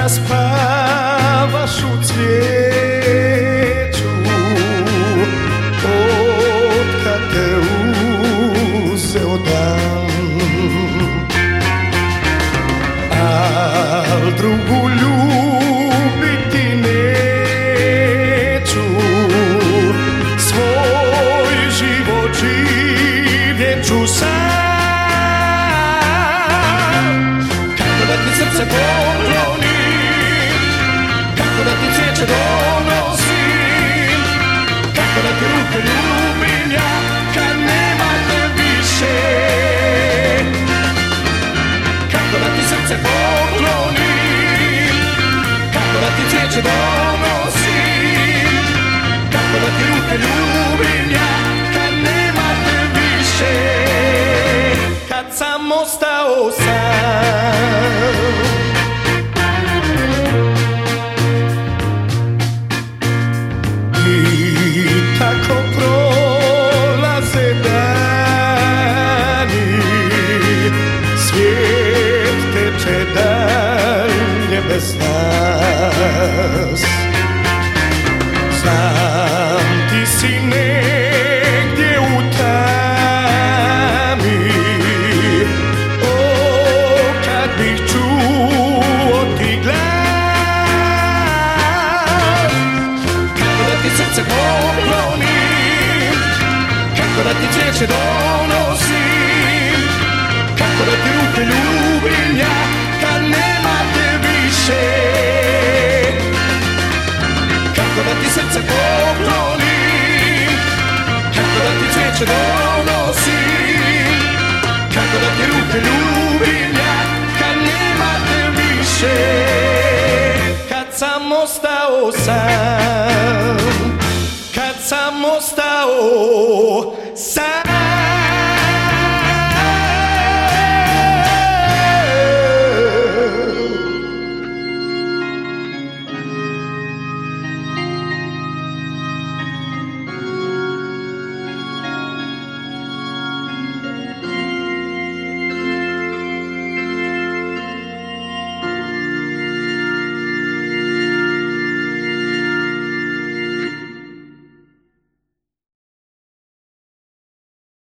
zaspavaš u cvijeću, otkad te uzeo dan, al drugu ljubiti neću, svoj život živjet ću sam. Kako da ti srce poklonim, kako da ti cvijeće donosim, kako da ti ruke ljubim ja kad nema te više. Kako da ti srce poklonim, kako da ti cvijeće donosim, kako da ti ruke ljubim ja kad nema te više. Kad sam ostao sam, i tako prolaze dani, svijet teče dalje bez nas. Znam ti si negdje u tami, o kad bih čuo ti glas. Kako da ti srce poklonim, kako da ti cvijeće donosim, kako da ti ruke ljubim ja kad nema te više. Kako da ti srce poklonim, kako da ti cvijeće donosim, kako da ti ruke ljubim ja kad nema te više. Kad sam ostao sam, kad sam ostao sam.